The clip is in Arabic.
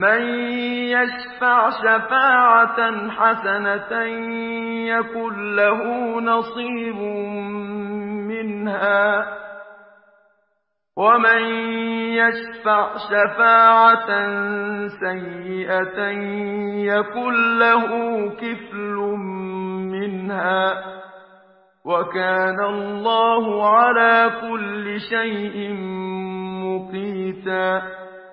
مَن يَشْفَعْ شَفَاعَةً حَسَنَةً يَكُن لَّهُ نَصِيبٌ مِّنْهَا ۖ وَمَن يَشْفَعْ شَفَاعَةً سَيِّئَةً يَكُن لَّهُ كِفْلٌ مِّنْهَا ۗ وَكَانَ اللَّهُ عَلَىٰ كُلِّ شَيْءٍ مُّقِيتًا.